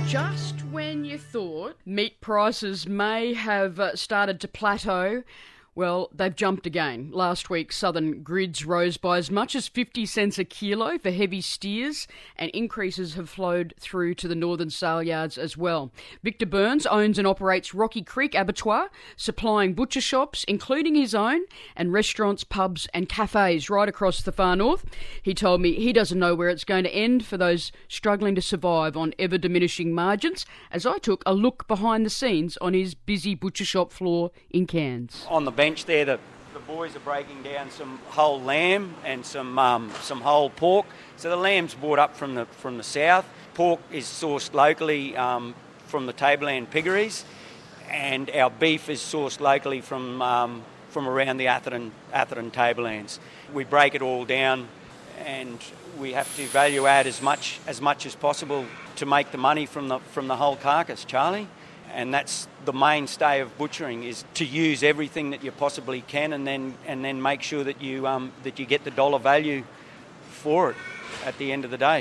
Just when you thought meat prices may have started to plateau, well, they've jumped again. Last week, Southern Grids rose by as much as 50 cents a kilo for heavy steers, and increases have flowed through to the northern sale yards as well. Victor Burns owns and operates Rocky Creek Abattoir, supplying butcher shops, including his own, and restaurants, pubs and cafes right across the far north. He told me he doesn't know where it's going to end for those struggling to survive on ever-diminishing margins, as I took a look behind the scenes on his busy butcher shop floor in Cairns. On the bench there, the boys are breaking down some whole lamb and some whole pork. So the lamb's brought up from the south. Pork is sourced locally from the Tableland piggeries, and our beef is sourced locally from around the Atherton Tablelands. We break it all down, and we have to value add as much as possible to make the money from the whole carcass, Charlie. And that's the mainstay of butchering, is to use everything that you possibly can, and then make sure that you get the dollar value for it at the end of the day.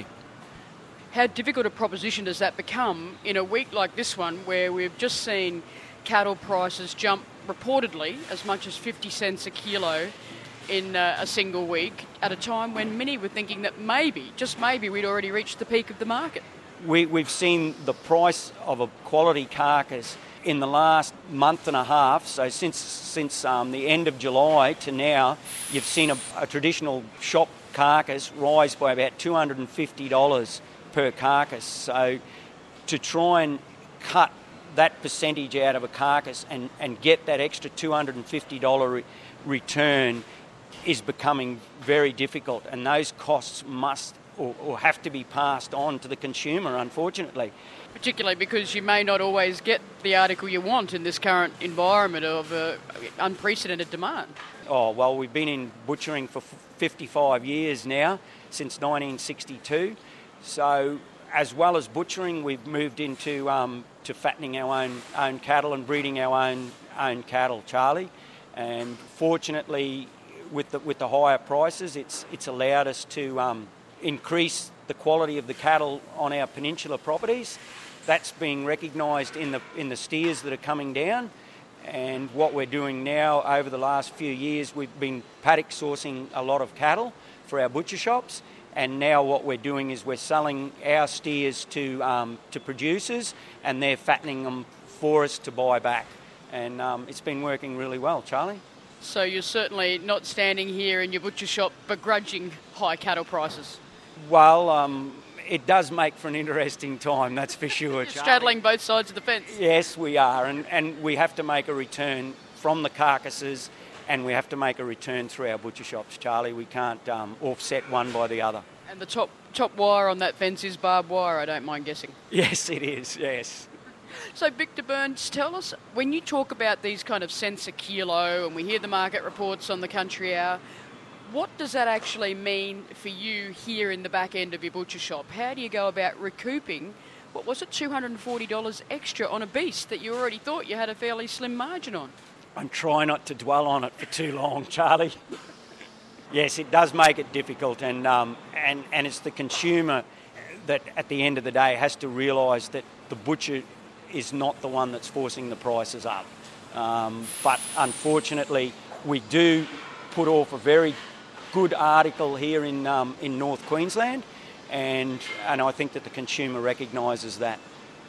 How difficult a proposition does that become in a week like this one, where we've just seen cattle prices jump reportedly as much as 50 cents a kilo in a single week, at a time when many were thinking that maybe, just maybe, we'd already reached the peak of the market? We've seen the price of a quality carcass in the last month and a half, so since the end of July to now, you've seen a traditional shop carcass rise by about $250 per carcass. So to try and cut that percentage out of a carcass and get that extra $250 return is becoming very difficult, and those costs must or have to be passed on to the consumer, unfortunately. Particularly because you may not always get the article you want in this current environment of unprecedented demand. Oh, well, we've been in butchering for 55 years now, since 1962. So as well as butchering, we've moved into to fattening our own cattle and breeding our own cattle, Charlie. And fortunately, with the higher prices, it's allowed us to increase the quality of the cattle on our peninsula properties. That's being recognised in the steers that are coming down. And what we're doing now over the last few years, we've been paddock sourcing a lot of cattle for our butcher shops. And now what we're doing is we're selling our steers to producers, and they're fattening them for us to buy back. And it's been working really well, Charlie. So you're certainly not standing here in your butcher shop begrudging high cattle prices? Well, it does make for an interesting time, that's for sure. You're straddling both sides of the fence. Yes, we are, and we have to make a return from the carcasses, and we have to make a return through our butcher shops, Charlie. We can't offset one by the other. And the top wire on that fence is barbed wire, I don't mind guessing. Yes, it is, yes. So, Victor Burns, tell us, when you talk about these kind of cents a kilo and we hear the market reports on the Country Hour, what does that actually mean for you here in the back end of your butcher shop? How do you go about recouping, what was it, $240 extra on a beast that you already thought you had a fairly slim margin on? I'm trying not to dwell on it for too long, Charlie. Yes, it does make it difficult, and it's the consumer that at the end of the day has to realise that the butcher is not the one that's forcing the prices up. But unfortunately, we do put off a very good article here in North Queensland, and I think that the consumer recognises that.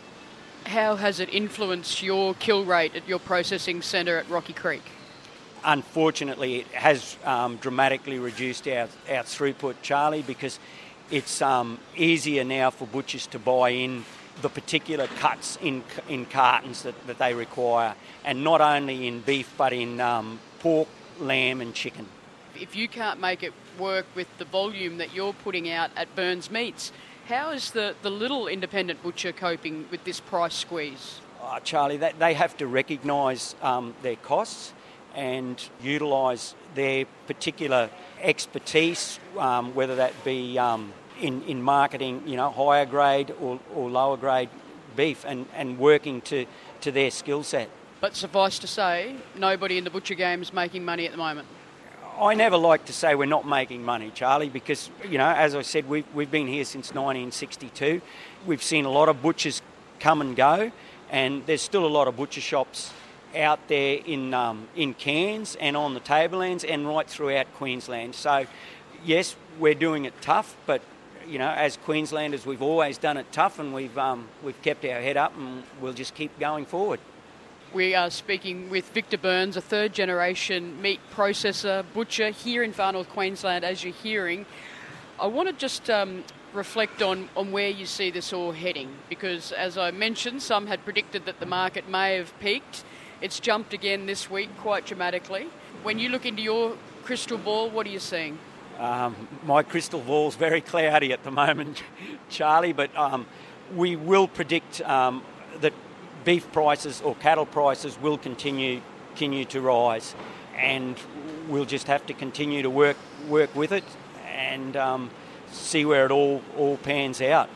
How has it influenced your kill rate at your processing centre at Rocky Creek? Unfortunately, it has dramatically reduced our throughput, Charlie, because it's easier now for butchers to buy in the particular cuts in cartons that they require, and not only in beef but in pork, lamb and chicken. If you can't make it work with the volume that you're putting out at Burns Meats, how is the little independent butcher coping with this price squeeze? Charlie, they have to recognise their costs and utilise their particular expertise, whether that be in marketing, higher grade or lower grade beef, and working to their skill set. But suffice to say, nobody in the butcher game is making money at the moment. I never like to say we're not making money, Charlie, because, as I said, we've been here since 1962. We've seen a lot of butchers come and go, and there's still a lot of butcher shops out there in Cairns and on the Tablelands and right throughout Queensland. So, yes, we're doing it tough, but as Queenslanders, we've always done it tough, and we've kept our head up, and we'll just keep going forward. We are speaking with Victor Burns, a third-generation meat processor, butcher here in Far North Queensland, as you're hearing. I want to just reflect on where you see this all heading, because, as I mentioned, some had predicted that the market may have peaked. It's jumped again this week quite dramatically. When you look into your crystal ball, what are you seeing? My crystal ball's very cloudy at the moment, Charlie, but we will predict that beef prices or cattle prices will continue to rise, and we'll just have to continue to work with it and see where it all pans out.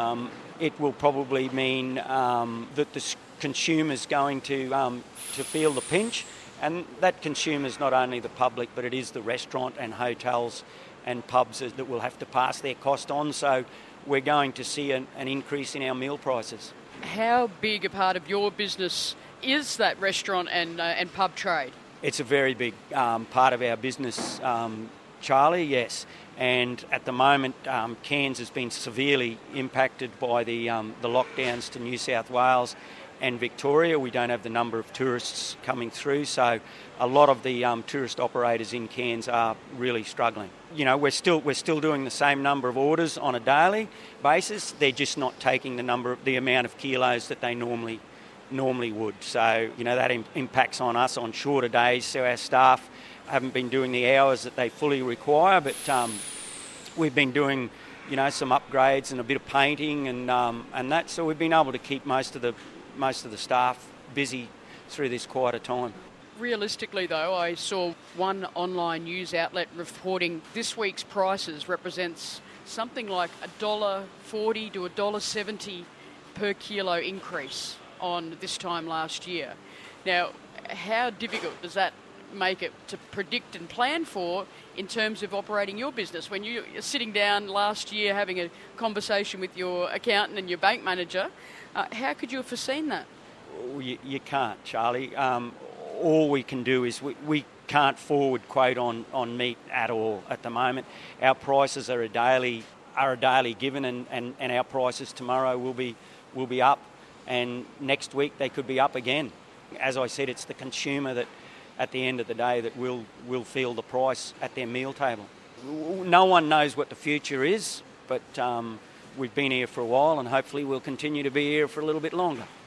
It will probably mean that the consumer's going to feel the pinch. And that consumer's not only the public, but it is the restaurant and hotels and pubs that will have to pass their cost on. So we're going to see an increase in our meal prices. How big a part of your business is that restaurant and pub trade? It's a very big part of our business, Charlie, yes. And at the moment, Cairns has been severely impacted by the lockdowns to New South Wales and Victoria. We don't have the number of tourists coming through, so a lot of the tourist operators in Cairns are really struggling. We're still doing the same number of orders on a daily basis. They're just not taking the amount of kilos that they normally would. So that impacts on us on shorter days. So our staff haven't been doing the hours that they fully require, but we've been doing some upgrades and a bit of painting and that. So we've been able to keep most of the staff busy through this quieter time. Realistically, though, I saw one online news outlet reporting this week's prices represents something like $1.40 to $1.70 per kilo increase on this time last year. Now, how difficult does that make it to predict and plan for in terms of operating your business? When you're sitting down last year having a conversation with your accountant and your bank manager, how could you have foreseen that? You can't, Charlie. All we can do is we can't forward quote on meat at all at the moment. Our prices are a daily given, and our prices tomorrow will be up, and next week they could be up again. As I said, it's the consumer that at the end of the day that will feel the price at their meal table. No one knows what the future is, but we've been here for a while, and hopefully we'll continue to be here for a little bit longer.